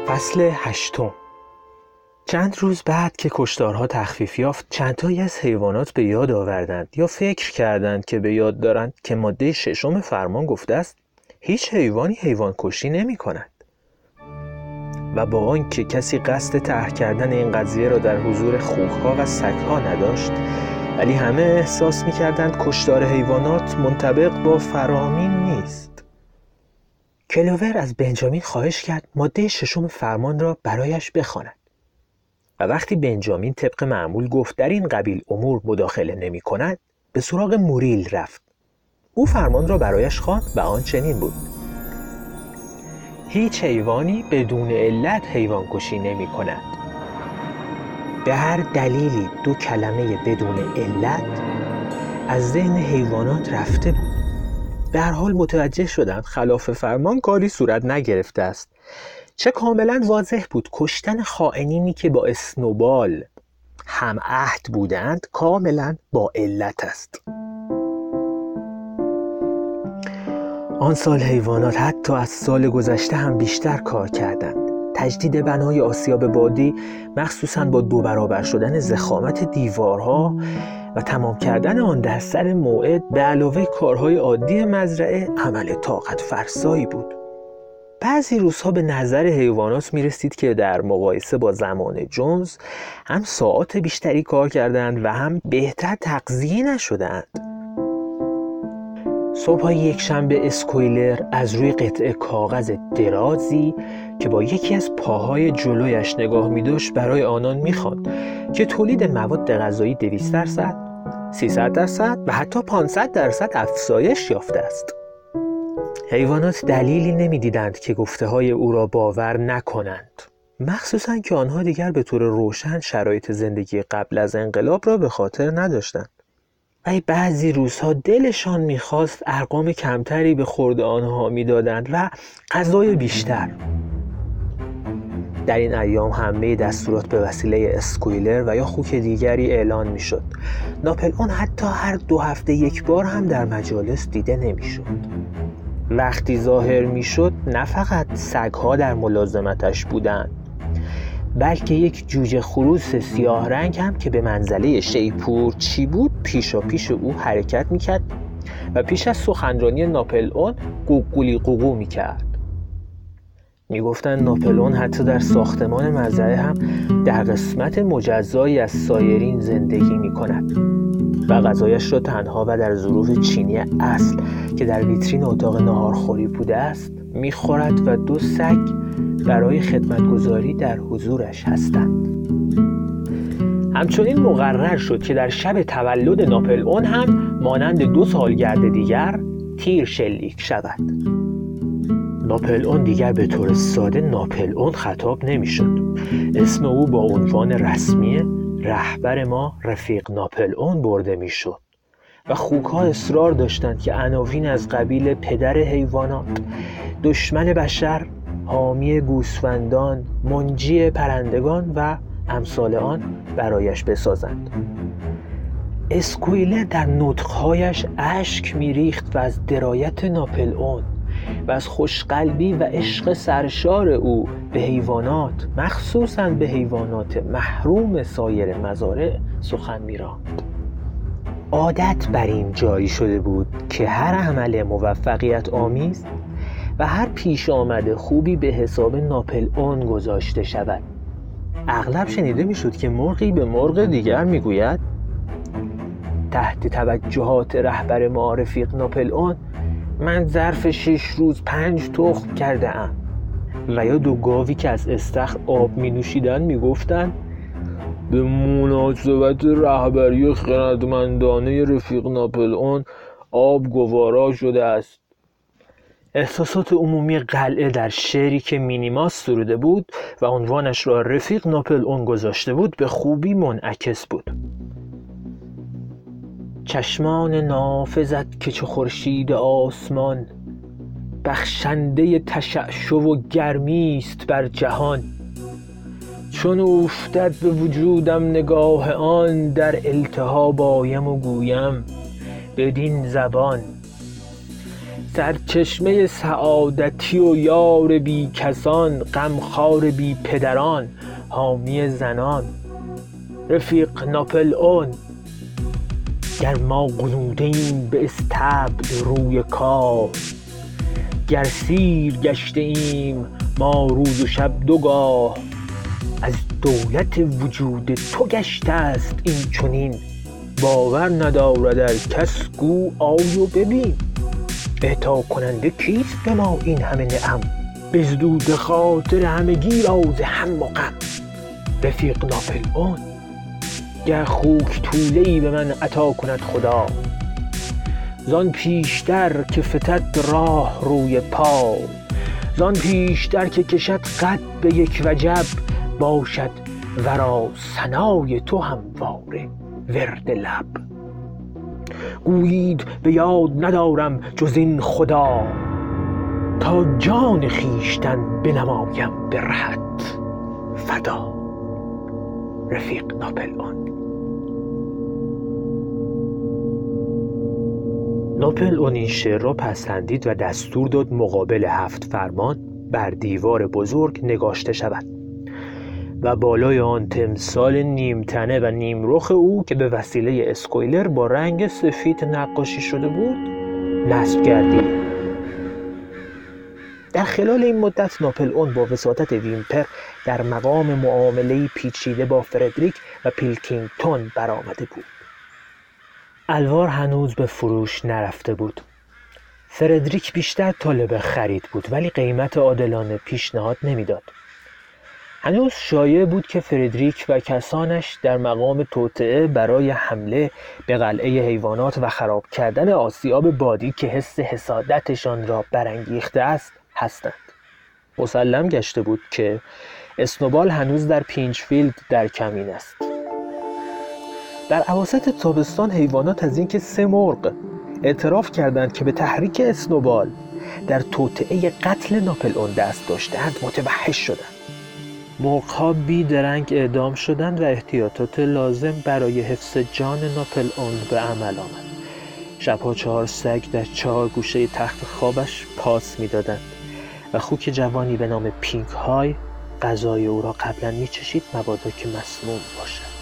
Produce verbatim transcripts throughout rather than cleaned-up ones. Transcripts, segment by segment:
فصل هشتم. چند روز بعد که کشتارها تخفیف یافت، چند تایی از حیوانات به یاد آوردند یا فکر کردند که به یاد دارند که ماده ششم فرمان گفته است هیچ حیوانی حیوان کشی نمی کند. و با آنکه کسی قصد طرح کردن این قضیه را در حضور خوک‌ها و سگ‌ها نداشت، ولی همه احساس می کردند کشتار حیوانات منطبق با فرامین نیست. کلوور از بنجامین خواهش کرد ماده ششم فرمان را برایش بخواند و وقتی بنجامین طبق معمول گفت در این قبیل امور مداخله نمی کند، به سراغ موریل رفت. او فرمان را برایش خواند و آن چنین بود: هیچ حیوانی بدون علت حیوان کشی نمی کند. به هر دلیلی دو کلمه بدون علت از ذهن حیوانات رفته بود. به هر حال متوجه شدند خلاف فرمان کاری صورت نگرفته است. چه کاملا واضح بود کشتن خائنینی که با اسنوبال هم عهد بودند کاملا با علت است. آن سال حیوانات حتی از سال گذشته هم بیشتر کار کردند. تجدید بنای آسیاب بادی، مخصوصاً با دو برابر شدن ضخامت دیوارها و تمام کردن آن در سر موعد، به علاوه کارهای عادی مزرعه، عمل طاقت فرسایی بود. بعضی روزها به نظر حیوانات می رسید که در مقایسه با زمان جونز هم ساعات بیشتری کار کردند و هم بهتر تغذیه نشدند. صبح یک شنبه اسکویلر از روی قطعه کاغذ درازی که با یکی از پاهای جلویش نگاه می داشت برای آنان می خواند که تولید مواد غذایی دویست درصد، سیصد درصد و حتی پانصد درصد افزایش یافته است. حیوانات دلیلی نمی دیدند که گفته های او را باور نکنند، مخصوصاً که آنها دیگر به طور روشن شرایط زندگی قبل از انقلاب را به خاطر نداشتند. و بعضی روزها دلشان می‌خواست ارقام کمتری به خورد آنها می‌دادند و غذای بیشتر. در این ایام همه دستورات به وسیله اسکویلر و یا خوک دیگری اعلان می‌شد. ناپلئون حتی هر دو هفته یک بار هم در مجالس دیده نمی‌شد. وقتی ظاهر می‌شد نه فقط سگ‌ها در ملازمتش بودند، بلکه یک جوجه خروس سیاه رنگ هم که به منزله شیپور چی بود پیشا پیش او حرکت میکرد و پیش از سخنرانی ناپلئون قوقولی قوقو میکرد. میگفتند ناپلئون حتی در ساختمان مزرعه هم در قسمت مجزایی از سایرین زندگی میکند و غذایش را تنها و در ظروف چینی اصل که در ویترین اتاق ناهارخوری بوده است میخورد و دو سگ برای خدمتگزاری در حضورش هستند. همچنین مقرر شد که در شب تولد ناپلئون هم مانند دو سالگرد دیگر تیر شلیک شود. ناپلئون دیگر به طور ساده ناپلئون خطاب نمی شد. اسم او با عنوان رسمی رهبر ما رفیق ناپلئون برده می شد و خوک‌ها اصرار داشتند که عناوین از قبیل پدر حیوانات، دشمن بشر، حامی گوسفندان، منجی پرندگان و امثال آن برایش بسازند. اسکویلر در نطقهایش اشک می‌ریخت و از درایت ناپلئون و از خوشقلبی و عشق سرشار او به حیوانات، مخصوصاً به حیوانات محروم سایر مزارع سخن می‌راند. عادت بر این جاری شده بود که هر عمل موفقیت آمیز و هر پیش آمده خوبی به حساب ناپلئون گذاشته شود. اغلب شنیده می شد که مرغی به مرغ دیگر می گوید تحت توجهات رهبر ما رفیق ناپلئون من ظرف شش روز پنج تخم کرده ام. و یا دو گاوی که از استخر آب می نوشیدن می گفتن به مناسبت رهبری خردمندانه رفیق ناپلئون آب گوارا شده است. احساسات عمومی قلعه در شعری که مینیماس سروده بود و عنوانش را رفیق ناپلئون گذاشته بود به خوبی منعکس بود. چشمان نافذت که چو خورشید آسمان، بخشنده تشعشع و گرمی است بر جهان. چون افتد به وجودم نگاه آن، در التهاب آیم و گویم بدین زبان. سرچشمه سعادتی و یار بی کسان، غمخوار بی پدران، حامی زنان. رفیق ناپلئون، گر ما غنوده ایم به استبل روی کار، گر سیر گشته ایم ما روز و شب دوگاه، از دولت وجود تو گشته است این چنین، باور ندارد کس گو آی و ببین. اعطا کننده کیست به ما این همه نعم، بزدود خاطر همگی راز هم و غم. رفیق ناپلئون، گر خوک طوله‌ای به من عطا کند خدا، زان پیشتر که فتد راه روی پا، زان پیشتر که کشد قد به یک وجب، باشد ورا ثنای تو همواره ورد لب. گویید به یاد ندارم جز این خدا، تا جان خویشتن بنمایم به رهت فدا. رفیق ناپلئون. ناپلئون این شعر را پسندید و دستور داد مقابل هفت فرمان بر دیوار بزرگ نگاشته شود و بالای آن تمثال نیمتنه و نیمرخ او که به وسیله اسکویلر با رنگ سفید نقاشی شده بود نصب گردید. در خلال این مدت ناپلئون با وساطت ویمپر در مقام معامله پیچیده با فردریک و پیلکینگتون برآمده بود. الوار هنوز به فروش نرفته بود. فردریک بیشتر طالب خرید بود ولی قیمت عادلانه پیشنهاد نمیداد. هنوز شایع بود که فردریک و کسانش در مقام توطئه برای حمله به قلعه حیوانات و خراب کردن آسیاب بادی که حس حسادتشان را برانگیخته است هستند. مسلم گشته بود که اسنوبال هنوز در پینچفیلد در کمین است. در اواسط تابستان حیوانات از اینکه سه مرغ اعتراف کردند که به تحریک اسنوبال در توطئه قتل ناپلئون دست داشتند متوحش شدند. مرغ‌ها بی درنگ اعدام شدند و احتیاطات لازم برای حفظ جان ناپلئون به عمل آمد. شبها چهار سگ در چهار گوشه تخت خوابش پاس می‌دادند و خوک جوانی به نام پینک های غذای او را قبلا می‌چشید مبادا که مسموم باشد.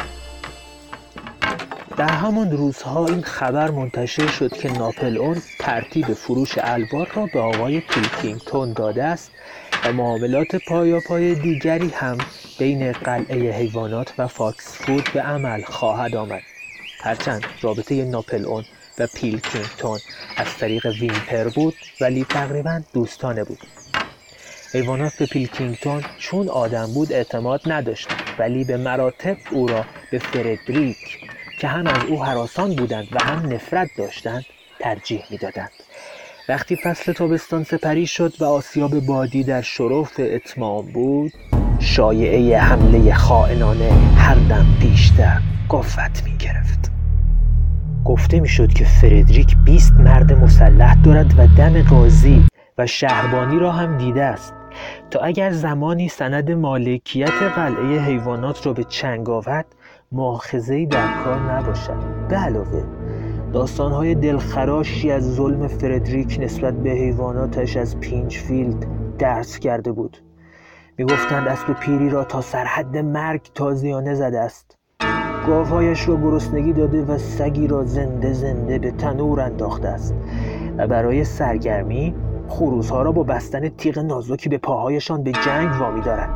در همان روزها این خبر منتشر شد که ناپلئون ترتیب فروش الوار را به آقای پیلکینگتون داده است و معاملات پایاپای دیگری هم بین قلعه حیوانات و فاکسفود به عمل خواهد آمد. هرچند رابطه ناپلئون و پیلکینگتون از طریق ویمپر بود ولی تقریباً دوستانه بود. حیوانات به پیلکینگتون چون آدم بود اعتماد نداشتند ولی به مراتب او را به فردریک که هم از او هراسان بودند و هم نفرت داشتند ترجیح می‌دادند. وقتی فصل تابستان سپری شد و آسیاب بادی در شرف اتمام بود، شایعه حمله خائنانه هر دم بیشتر قوت می‌گرفت. گفته می‌شد که فردریک بیست مرد مسلح دارد و دم قاضی و شهربانی را هم دیده است تا اگر زمانی سند مالکیت قلعه حیوانات را به چنگ آورد مؤاخذه‌ای در کار نباشد. به علاوه داستان‌های دلخراشی از ظلم فردریک نسبت به حیواناتش از پینچفیلد درس کرده بود. می‌گفتند اسب پیری را تا سرحد مرگ تازیانه زده است، گاوهایش را گرسنگی داده و سگی را زنده زنده به تنور انداخته است و برای سرگرمی خروس‌ها را با بستن تیغ نازکی به پاهایشان به جنگ وامی دارد.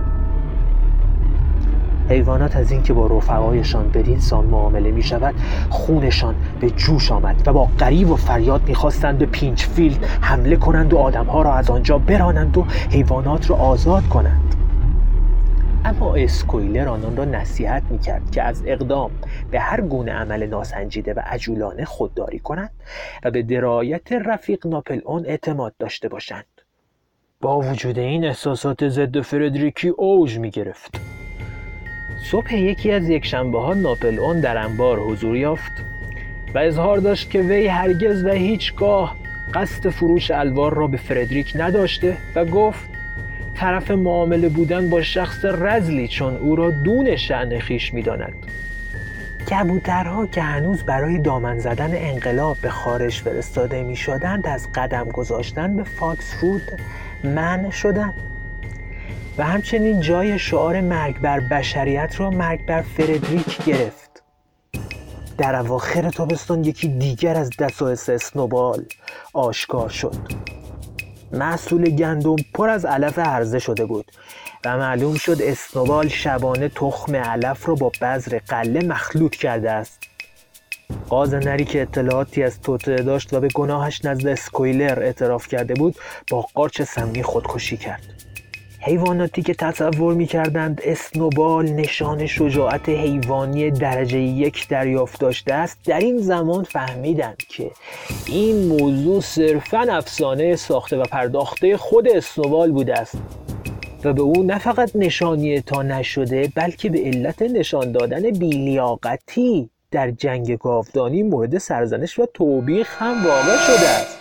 حیوانات از اینکه با رفقایشان بدین سان معامله می شود خونشان به جوش آمد و با غریو و فریاد می خواستند به پینچفیلد حمله کنند و آدمها را از آنجا برانند و حیوانات را آزاد کنند. اما اسکویلر آنان را نصیحت می کرد که از اقدام به هر گونه عمل ناسنجیده و عجولانه خودداری کنند و به درایت رفیق ناپلئون اعتماد داشته باشند. با وجود این احساسات ضد فردریکی اوج می گرفت. صبح یکی از یکشنبه‌ها ناپلئون در انبار حضور یافت و اظهار داشت که وی هرگز و هیچگاه قصد فروش الوار را به فردریک نداشته و گفت طرف معامله بودن با شخص رذلی چون او را دون شأن خویش می‌داند. کبوترها که هنوز برای دامن زدن انقلاب به خارج فرستاده می شدند از قدم گذاشتن به فاکس فود منع شدند و همچنین جای شعار مرگ بر بشریت را مرگ بر فردریک گرفت. در اواخر تابستان یکی دیگر از دسایس اسنوبال آشکار شد. محصول گندم پر از علف هرزه شده بود و معلوم شد اسنوبال شبانه تخم علف را با بذر غله مخلوط کرده است. قاز نری که اطلاعاتی از توطئه داشت و به گناهش نزد اسکویلر اعتراف کرده بود با قارچ سمی خودکشی کرد. حیواناتی که تصور می‌کردند اسنوبال نشان شجاعت حیوانی درجه یک دریافت داشته است در این زمان فهمیدند که این موضوع صرفاً افسانه ساخته و پرداخته خود اسنوبال بوده است و به او نه فقط نشانی تا نشده بلکه به علت نشان دادن بی‌لیاقتی در جنگ گاودانی مورد سرزنش و توبیخ هم واقع شده است.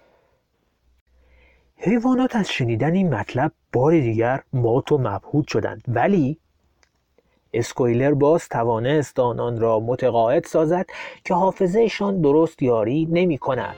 حیوانات از شنیدن این مطلب بار دیگر مات و مبهوت شدند، ولی اسکویلر باز توانست آنان را متقاعد سازد که حافظه‌شان درست یاری نمی کند.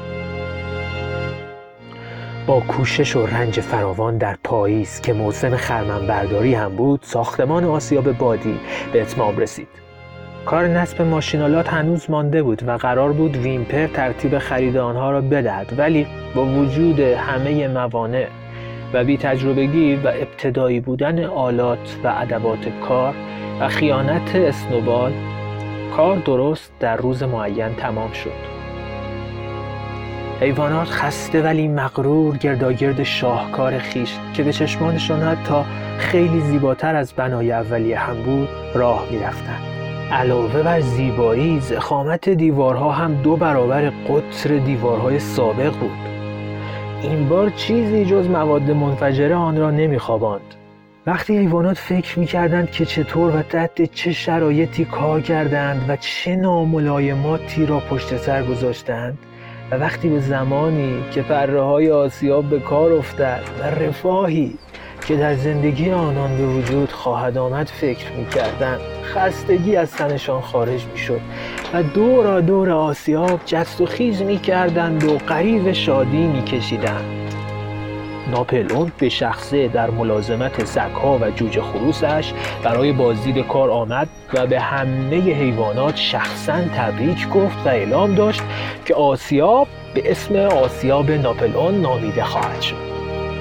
با کوشش و رنج فراوان در پاییز که موسم خرمنبرداری هم بود، ساختمان آسیاب بادی به اتمام رسید. کار نصب ماشینالات هنوز مانده بود و قرار بود ویمپر ترتیب خرید آنها را بدهد، ولی با وجود همه موانع و بی تجربگی و ابتدایی بودن آلات و ادوات کار و خیانت اسنوبال، کار درست در روز معین تمام شد. حیوانات خسته ولی مغرور گرداگرد شاهکار خیش که به چشمانشان حتی خیلی زیباتر از بنای اولیه هم بود راه می رفتند. علاوه بر زیبایی، ضخامت دیوارها هم دو برابر قطر دیوارهای سابق بود. این بار چیزی جز مواد منفجره آن را نمی‌خواباند. وقتی حیوانات فکر می‌کردند که چطور و تحت چه شرایطی کار کردند و چه ناملایماتی را پشت سر گذاشتند و وقتی به زمانی که پره‌های آسیاب به کار افتد و رفاهی که در زندگی آنان به وجود خواهد آمد فکر می‌کردند، خستگی از تنشان خارج می‌شد و دور دور آسیاب جست و خیز می‌کردند و غریو شادی می‌کشیدند. ناپلئون به شخصه در ملازمت سگ‌ها و جوجه خروسش برای بازدید کار آمد و به همه حیوانات شخصاً تبریک گفت و اعلام داشت که آسیاب به اسم آسیاب ناپلئون نامیده خواهد شد.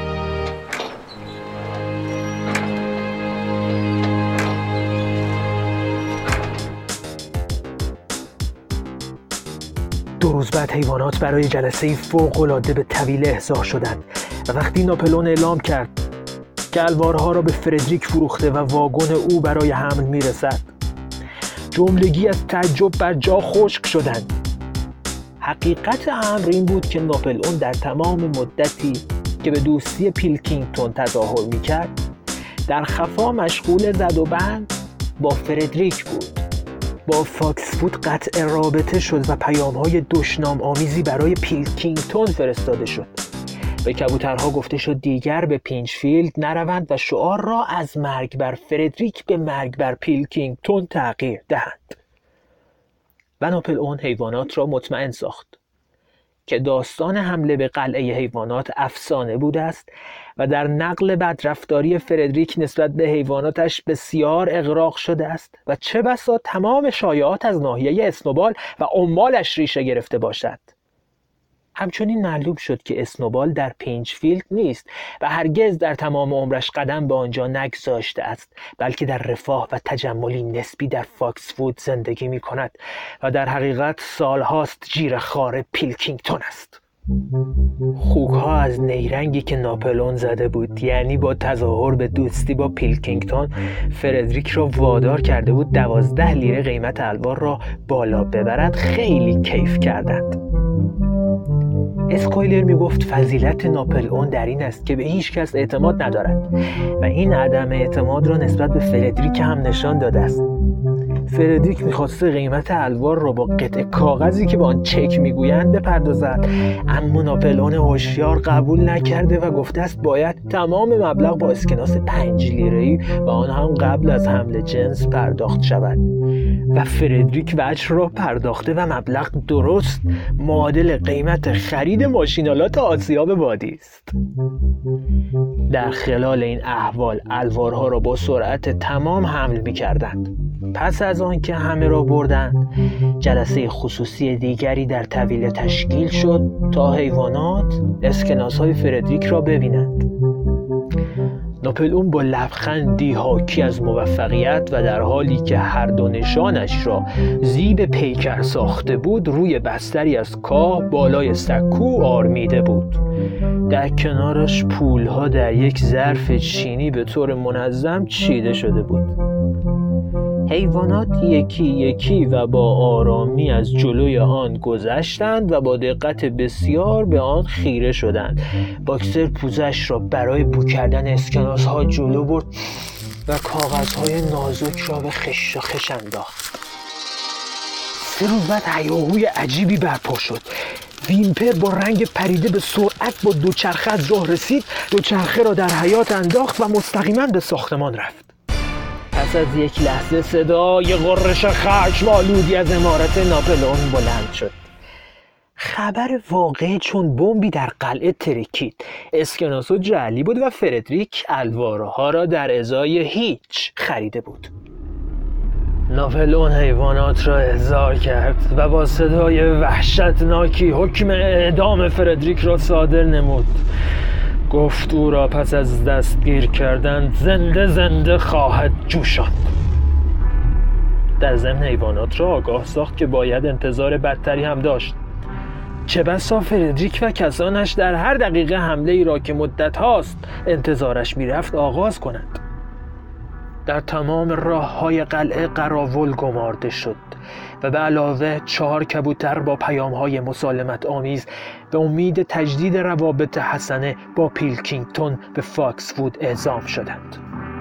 دو روز بعد حیوانات برای جلسه فوق‌العاده به طویل احضار شدند و وقتی ناپلئون اعلام کرد که الوارها را به فردریک فروخته و واگن او برای حمل میرسد، جملگی از تعجب بر جا خشک شدند. حقیقت امر این بود که ناپلئون در تمام مدتی که به دوستی پیلکینگتون تظاهر میکرد در خفا مشغول زد و بند با فردریک بود. با فاکس فود قطع رابطه شد و پیام‌های دشنام آمیزی برای پیلکینگتون فرستاده شد. به کبوترها گفته شد دیگر به پینچفیلد نروند و شعار را از مرگ بر فردریک به مرگ بر پیلکینگتون تغییر دهند. و ناپلئون حیوانات را مطمئن ساخت که داستان حمله به قلعه حیوانات افسانه بوده است و در نقل بدرفتاری فردریک نسبت به حیواناتش بسیار اغراق شده است و چه بسا تمام شایعات از ناحیه اسنوبال و عمالش ریشه گرفته باشد. همچنین معلوم شد که اسنوبال در پینچفیلد نیست و هرگز در تمام عمرش قدم به آنجا نگذاشته است، بلکه در رفاه و تجملی نسبی در فاکس فود زندگی می کند و در حقیقت سالهاست جیره‌خوار پیلکینگتون است. خوک‌ها از نیرنگی که ناپلئون زده بود، یعنی با تظاهر به دوستی با پیلکینگتون، فردریک را وادار کرده بود دوازده لیره قیمت الوار را بالا ببرد، خیلی کیف کردند. اسکویلر می گفت فضیلت ناپلئون در این است که به هیچ کس اعتماد ندارد و این عدم اعتماد را نسبت به فردریک هم نشان داده است. فردریک میخواسته قیمت الوار را با قطعه کاغذی که با آن چک میگویند بپردازد، اما ناپلئون هوشیار قبول نکرده و گفته است باید تمام مبلغ با اسکناس پنج لیره‌ای و آن هم قبل از حمل جنس پرداخت شود و فردریک وجه را پرداخته و مبلغ درست معادل قیمت خرید ماشینالات آسیاب بادی است. در خلال این احوال الوارها را با سرعت تمام حمل می‌کردند. پس از آن که همه را بردند، جلسه خصوصی دیگری در طویله تشکیل شد تا حیوانات اسکناس‌های فردریک را ببینند. ناپلئون با لبخندی حاکی از موفقیت و در حالی که هر دو نشانش را زیب پیکر ساخته بود روی بستری از کاه بالای سکو آرمیده بود. در کنارش پولها در یک ظرف چینی به طور منظم چیده شده بود. حیوانات یکی یکی و با آرامی از جلوی آن گذشتند و با دقت بسیار به آن خیره شدند. باکسر پوزش را برای بو کردن اسکناس ها جلو برد و کاغذهای نازک را به خش و خش انداخت. سه روز بعد هیاهوی عجیبی برپا شد. ویمپر با رنگ پریده به سرعت با دوچرخه از راه رسید، دوچرخه را در حیاط انداخت و مستقیما به ساختمان رفت. پس از یک لحظه صدای غرش خشم‌آلودی از عمارت ناپلئون بلند شد. خبر واقعی چون بمبی در قلعه ترکید. اسکناسو جعلی بود و فردریک الوارها را در ازای هیچ خریده بود. ناپلئون حیوانات را احضار کرد و با صدای وحشتناکی حکم اعدام فردریک را صادر نمود. گفت او را پس از دستگیر کردن زنده زنده خواهد جوشاند. در ضمن حیوانات را آگاه ساخت که باید انتظار بدتری هم داشت. چه بسا فردریک و کسانش در هر دقیقه حمله ای را که مدت هاست انتظارش میرفت آغاز کنند. در تمام راه های قلعه قراول گمارده شد و به علاوه چهار کبوتر با پیام های مسالمت آمیز به امید تجدید روابط حسنه با پیلکینگتون به فاکس‌وود اعزام شدند.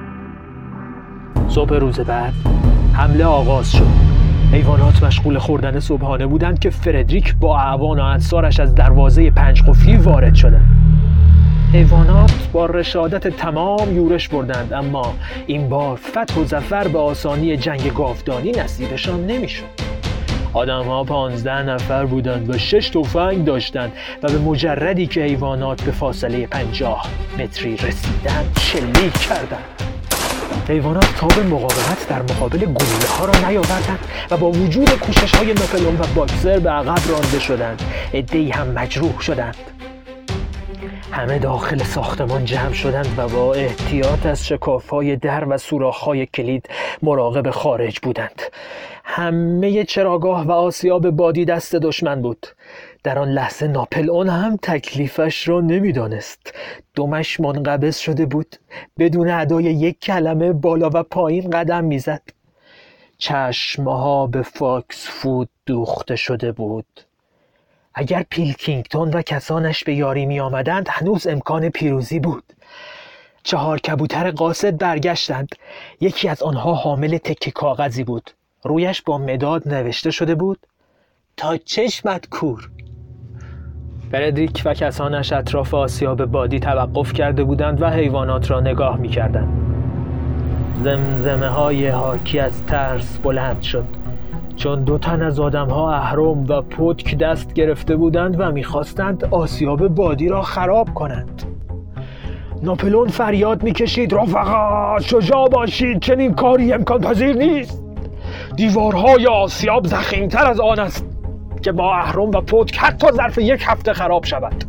صبح روز بعد حمله آغاز شد. حیوانات مشغول خوردن صبحانه بودند که فردریک با اعوان و انصارش از دروازه پنج قفلی وارد شدند. حیوانات با رشادت تمام یورش بردند، اما این بار فتح و ظفر به آسانی جنگ گاودانی نصیبشان نمیشد. آدم ها پانزده نفر بودند و شش تفنگ داشتند و به مجردی که حیوانات به فاصله پنجاه متری رسیدند شلیک کردند. حیوانات تاب مقاومت در مقابل گلوله ها را نیاوردند و با وجود کوشش های ناپلئون و باکسر به عقب رانده شدند. عده‌ای هم مجروح شدند. همه داخل ساختمان جمع شدند و با احتیاط از شکاف‌های در و سوراخ‌های کلید مراقب خارج بودند. همه چراگاه و آسیاب بادی دست دشمن بود. در آن لحظه ناپلئون هم تکلیفش را نمی‌دانست. دمش منقبض شده بود. بدون ادای یک کلمه بالا و پایین قدم می‌زد. چشم‌ها به فاکس‌فود دوخته شده بود. اگر پیلکینگتون و کسانش به یاری می آمدند هنوز امکان پیروزی بود. چهار کبوتر قاصد برگشتند. یکی از آنها حامل تکه کاغذی بود. رویش با مداد نوشته شده بود: تا چشمت کور. فردریک و کسانش اطراف آسیاب بادی توقف کرده بودند و حیوانات را نگاه می کردند. زمزمه های حاکی از ترس بلند شد، چون دو تن از آدم‌ها اهرم و پتک دست گرفته بودند و می‌خواستند آسیاب بادی را خراب کنند. ناپلئون فریاد می‌کشید: رفقا شجاع باشید، چنین کاری امکان پذیر نیست. دیوارهای آسیاب ضخیم‌تر از آن است که با اهرم و پتک حتی ظرف یک هفته خراب شود.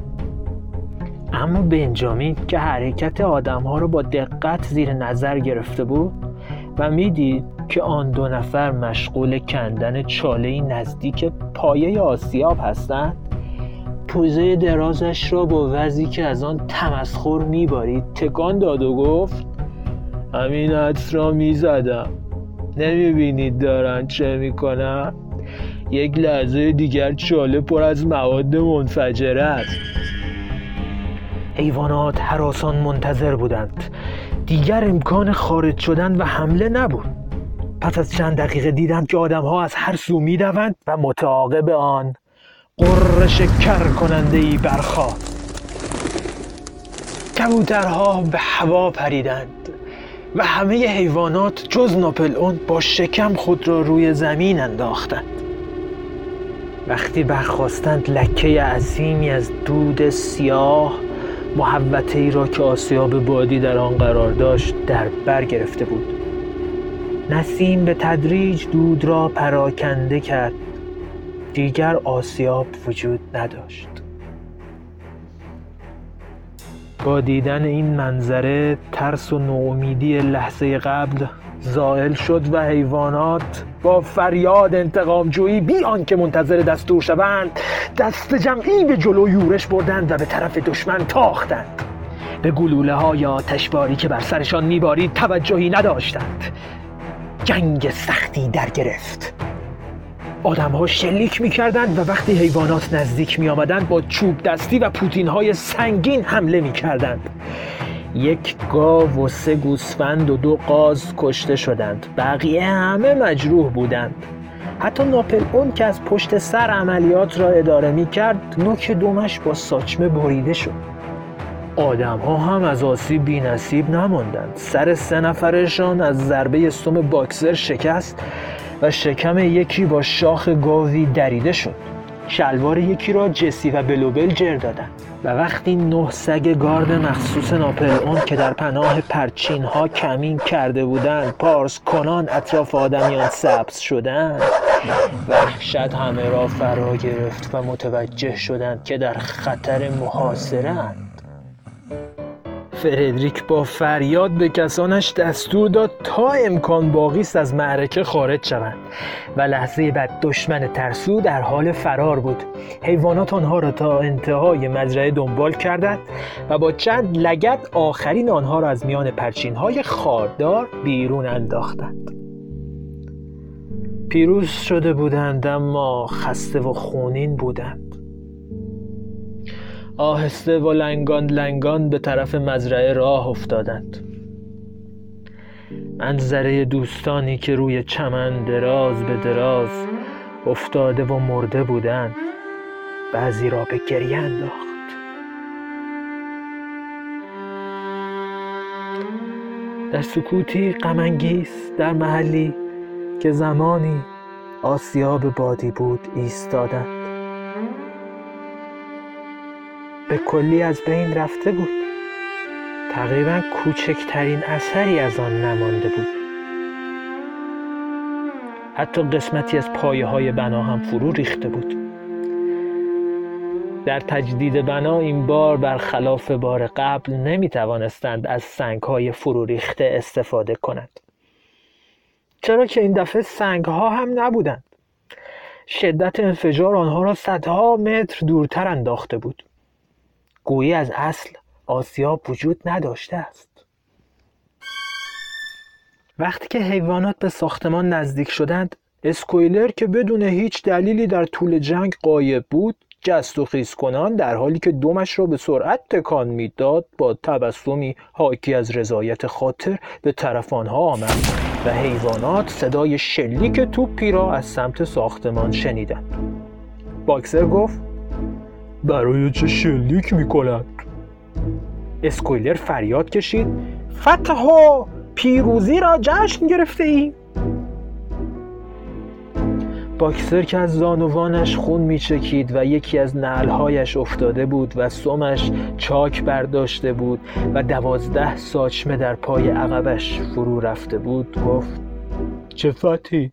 اما بنجامین که حرکت آدم‌ها را با دقت زیر نظر گرفته بود و می‌دید که آن دو نفر مشغول کندن چاله‌ای نزدیک پایه آسیاب هستند، پوزه درازش را با وضعی که از آن تمسخر می‌بارید تکان داد و گفت: همین حدس را می‌زدم. نمی‌بینید دارن چه می‌کنن؟ یک لحظه دیگر چاله پر از مواد منفجره است. حیوانات هراسان منتظر بودند. دیگر امکان خارج شدن و حمله نبود. پس از چند دقیقه دیدند که آدم‌ها از هر سو می‌دوند و متعاقب آن غر شکر کننده ای برخاست. کبوترها به هوا پریدند و همه حیوانات جز ناپلئون با شکم خود را روی زمین انداختند. وقتی برخاستند لکه عظیمی از دود سیاه محوطه‌ای را که آسیاب بادی در آن قرار داشت در بر گرفته بود. نسیم به تدریج دود را پراکنده کرد. دیگر آسیاب وجود نداشت. با دیدن این منظره ترس و نومیدی لحظه قبل زائل شد و حیوانات با فریاد انتقام جویی بی آنکه منتظر دستور شوند دست جمعی به جلو یورش بردند و به طرف دشمن تاختند. به گلوله های آتشباری که بر سرشان میبارید توجهی نداشتند. جنگ سختی در گرفت. آدم ها شلیک می کردند و وقتی حیوانات نزدیک می آمدند با چوب دستی و پوتین های سنگین حمله می کردند. یک گاو و سه گوسفند و دو قاز کشته شدند. بقیه همه مجروح بودند. حتی ناپلئون که از پشت سر عملیات را اداره می کرد نوک دمش با ساچمه بریده شد. آدم ها هم از آسیب بی نصیب نماندند. سر سه نفرشان از ضربه سم باکسر شکست و شکم یکی با شاخ گاوی دریده شد. شلوار یکی را جسی و بلوبل جر دادند. و وقتی نه سگ گارد مخصوص ناپلئون که در پناه پرچین ها کمین کرده بودند پارس کنان اطراف آدمیان سبز شدند، وحشت همه را فرا گرفت و متوجه شدند که در خطر محاصره اند. فردریک با فریاد به کسانش دستور داد تا امکان باقی است از معرکه خارج شوند و لحظه بعد دشمن ترسو در حال فرار بود. حیوانات آنها را تا انتهای مزرعه دنبال کردند و با چند لگد آخرین آنها را از میان پرچین‌های خاردار بیرون انداختند. پیروز شده بودند اما خسته و خونین بودند. آهسته و لنگان لنگان به طرف مزرعه راه افتادند. منظره دوستانی که روی چمن دراز به دراز افتاده و مرده بودند بعضی را به گریه انداخت. در سکوتی غم انگیز در محلی که زمانی آسیاب بادی بود ایستادند. به کلی از بین رفته بود. تقریباً کوچکترین اثری از آن نمانده بود. حتی قسمتی از پایه های بنا هم فرو ریخته بود. در تجدید بنا این بار برخلاف بار قبل نمی توانستند از سنگ های فرو ریخته استفاده کنند. چرا که این دفعه سنگ ها هم نبودند. شدت انفجار آنها را صدها متر دورتر انداخته بود. گویی از اصل آسیاب وجود نداشته است. وقتی که حیوانات به ساختمان نزدیک شدند، اسکویلر که بدون هیچ دلیلی در طول جنگ غایب بود، جست و خیز کنان در حالی که دمش را به سرعت تکان میداد با تبسمی حاکی از رضایت خاطر به طرف آنها آمد و حیوانات صدای شلیک توپی را از سمت ساختمان شنیدند. باکسر گفت: برای چه شلیک میکنند؟ اسکویلر فریاد کشید: فتح و پیروزی را جشن گرفته ایم. باکسر که از زانوانش خون میچکید و یکی از نعلهایش افتاده بود و سمش چاک برداشته بود و دوازده ساچمه در پای عقبش فرو رفته بود گفت: چه فتحی؟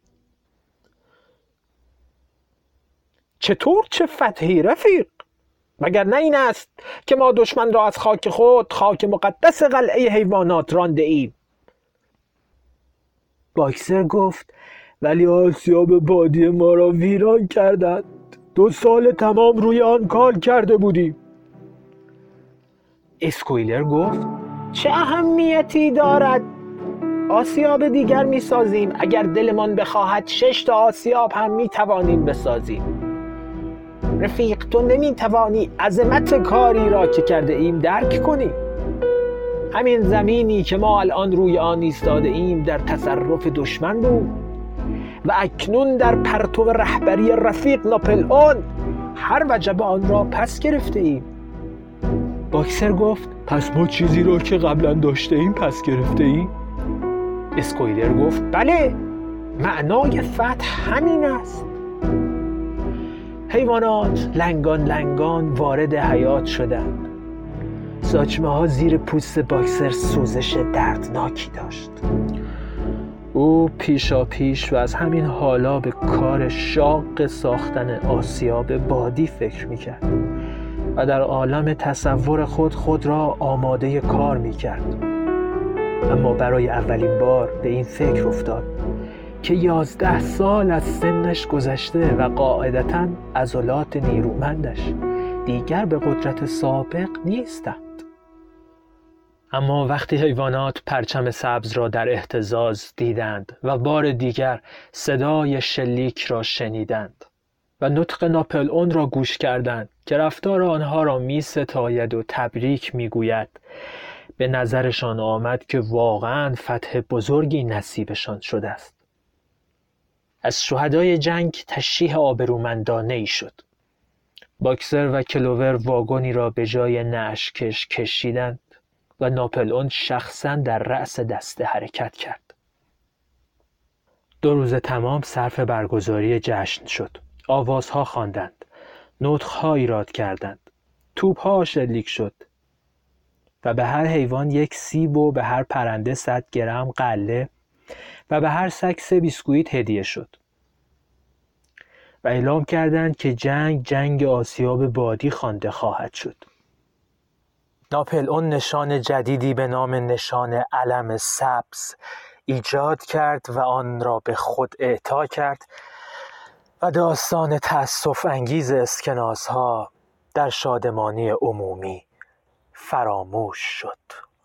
چطور چه فتحی رفیق؟ مگر نه این است که ما دشمن را از خاک خود خاک مقدس قلعه حیوانات رانده ایم؟ باکسر گفت: ولی آسیاب بادی ما را ویران کردند. دو سال تمام روی آن کار کرده بودیم. اسکویلر گفت: چه اهمیتی دارد؟ آسیاب دیگر می سازیم. اگر دلمان بخواهد شش تا آسیاب هم می توانیم بسازیم. رفیق، تو نمی توانی عظمت کاری را که کرده ایم درک کنی. همین زمینی که ما الان روی آن ایستاده ایم در تصرف دشمن بود و اکنون در پرتو رهبری رفیق ناپلئون هر وجب آن را پس گرفته ایم. باکسر گفت پس ما چیزی را که قبلا داشته ایم پس گرفته ایم؟ اسکویلر گفت بله، معنای فتح همین است. حیوانات لنگان لنگان وارد حیات شدند. ساچمه ها زیر پوست باکسر سوزش دردناکی داشت. او پیشا پیش و از همین حالا به کار شاق ساختن آسیاب بادی فکر میکرد و در عالم تصور خود خود را آماده کار میکرد. اما برای اولین بار به این فکر افتاد که یازده سال از سنش گذشته و قاعدتاً عضلات نیرومندش دیگر به قدرت سابق نیستند. اما وقتی حیوانات پرچم سبز را در اهتزاز دیدند و بار دیگر صدای شلیک را شنیدند و نطق ناپلئون را گوش کردند که رفتار آنها را می ستاید و تبریک می گوید، به نظرشان آمد که واقعاً فتح بزرگی نصیبشان شده است. از شهدای جنگ تشریح آبرومندانه ای شد. باکسر و کلوور واگنی را به جای نعشکش کشیدند و ناپلئون شخصاً در رأس دسته حرکت کرد. دو روز تمام صرف برگزاری جشن شد. آوازها خواندند، نطق‌ها ایراد کردند، توپ‌ها شلیک شد و به هر حیوان یک سیب و به هر پرنده صد گرم غله و به هر سگ سه بیسکویت هدیه شد و اعلام کردند که جنگ جنگ آسیاب بادی خوانده خواهد شد. ناپلئون نشان جدیدی به نام نشان علم سبز ایجاد کرد و آن را به خود اعطا کرد و داستان تأسف انگیز اسکناس‌ها در شادمانی عمومی فراموش شد.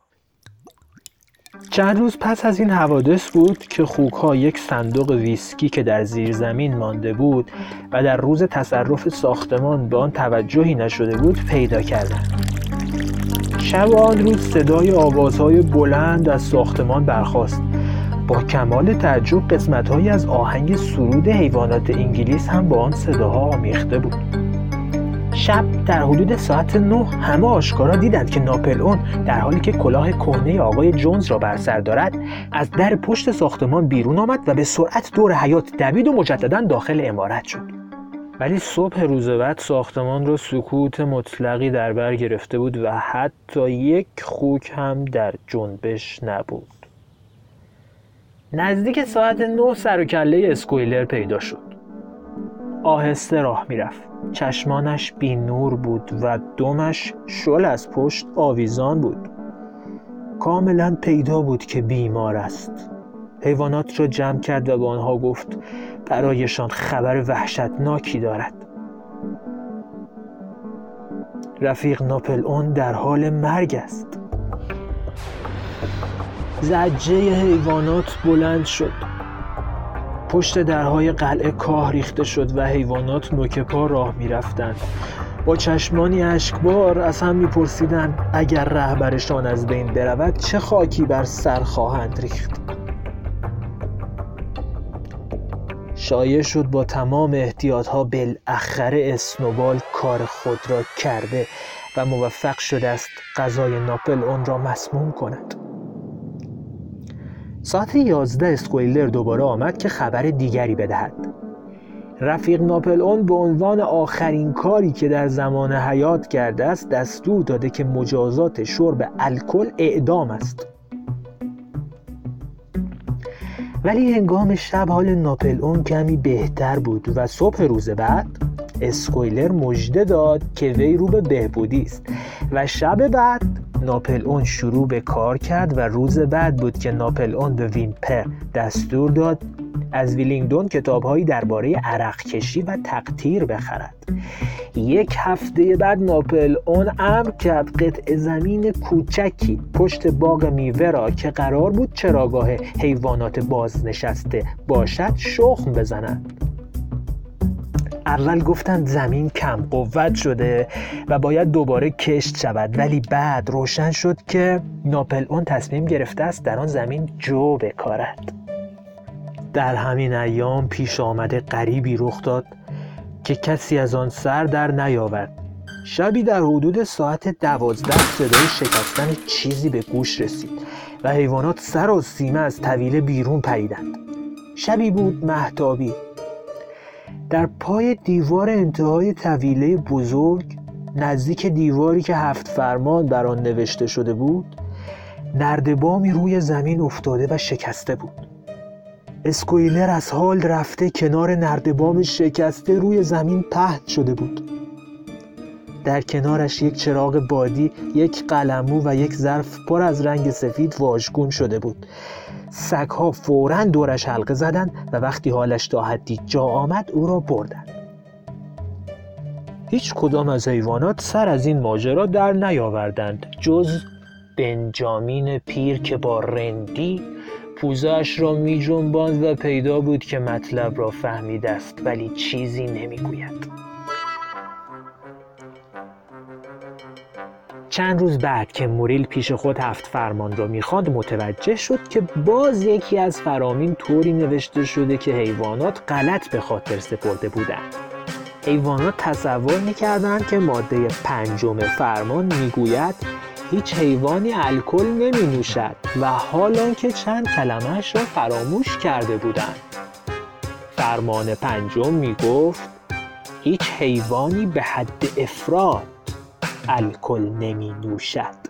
چند روز پس از این حوادث بود که خوک‌ها یک صندوق ویسکی که در زیر زمین مانده بود و در روز تصرف ساختمان به آن توجهی نشده بود پیدا کردند. شب آن روز صدای آوازهای بلند از ساختمان برخاست. با کمال تعجب قسمت‌هایی از آهنگ سرود حیوانات انگلیس هم با آن صداها آمیخته بود. شب در حدود ساعت نه همه آشکارا دیدند که ناپلئون در حالی که کلاه کهنه آقای جونز را بر سر دارد از در پشت ساختمان بیرون آمد و به سرعت دور حیاط دوید و مجددا داخل عمارت شد. ولی صبح روز بعد ساختمان را سکوت مطلقی در بر گرفته بود و حتی یک خوک هم در جنبش نبود. نزدیک ساعت نه سر و کله اسکویلر پیدا شد. آهسته راه میرفت. چشمانش بی نور بود و دمش شل از پشت آویزان بود. کاملا پیدا بود که بیمار است. حیوانات را جمع کرد و با آنها گفت برایشان خبر وحشتناکی دارد. رفیق ناپلئون در حال مرگ است. زجه حیوانات بلند شد. پشت درهای قلعه کاه ریخته شد و حیوانات نوک پا راه می رفتند. با چشمانی اشکبار از هم می پرسیدند اگر رهبرشان از بین برود چه خاکی بر سر خواهند ریخت. شایع شد با تمام احتیاطها بالاخره اسنوبال کار خود را کرده و موفق شده است غذای ناپلئون را مسموم کند. ساعت یازده اسکویلر دوباره آمد که خبر دیگری بدهد. رفیق ناپلئون به عنوان آخرین کاری که در زمان حیات کرده است دستور داده که مجازات شرب الکل اعدام است. ولی هنگام شب حال ناپلئون کمی بهتر بود و صبح روز بعد اسکویلر مژده داد که وی رو به بهبودی است و شب بعد ناپلئون شروع به کار کرد و روز بعد بود که ناپلئون به وینپر دستور داد از ویلینگدون کتاب‌هایی درباره عرق کشی و تقطیر بخرد. یک هفته بعد ناپلئون امر کرد قطعه زمین کوچکی پشت باغ میوه را که قرار بود چراگاه حیوانات بازنشسته باشد شخم بزنند. اول گفتند زمین کم قوت شده و باید دوباره کشت شود، ولی بعد روشن شد که ناپلئون تصمیم گرفته است در آن زمین جو بکارد. در همین ایام پیش آمده غریبی رخ داد که کسی از آن سر در نیاورد. شبی در حدود ساعت دوازده صدای شکستن چیزی به گوش رسید و حیوانات سر و سیمه از طویله بیرون پریدند. شبی بود مهتابی. در پای دیوار انتهای طویله بزرگ، نزدیک دیواری که هفت فرمان بر آن نوشته شده بود، نردبامی روی زمین افتاده و شکسته بود. اسکویلر از حال رفته کنار نردبام شکسته روی زمین پهن شده بود. در کنارش یک چراغ بادی، یک قلمو و یک ظرف پر از رنگ سفید واژگون شده بود. سگ‌ها فوراً دورش حلقه زدند و وقتی حالش تا حدی جا آمد او را بردند. هیچ کدام از حیوانات سر از این ماجرا در نیاوردند جز بنجامین پیر که با رندی پوزه‌اش را می جنباند و پیدا بود که مطلب را فهمیده است ولی چیزی نمی گوید. چند روز بعد که موریل پیش خود هفت فرمان را می‌خواند متوجه شد که باز یکی از فرامین طوری نوشته شده که حیوانات غلط به خاطر سپرده بودند. حیوانات تصور می‌کردند که ماده پنجم فرمان می‌گوید هیچ حیوانی الکل نمی‌نوشد و حال آنکه چند کلمه‌اش را فراموش کرده بودند. فرمان پنجم می‌گفت هیچ حیوانی به حد افراد الکل نمی نوشد.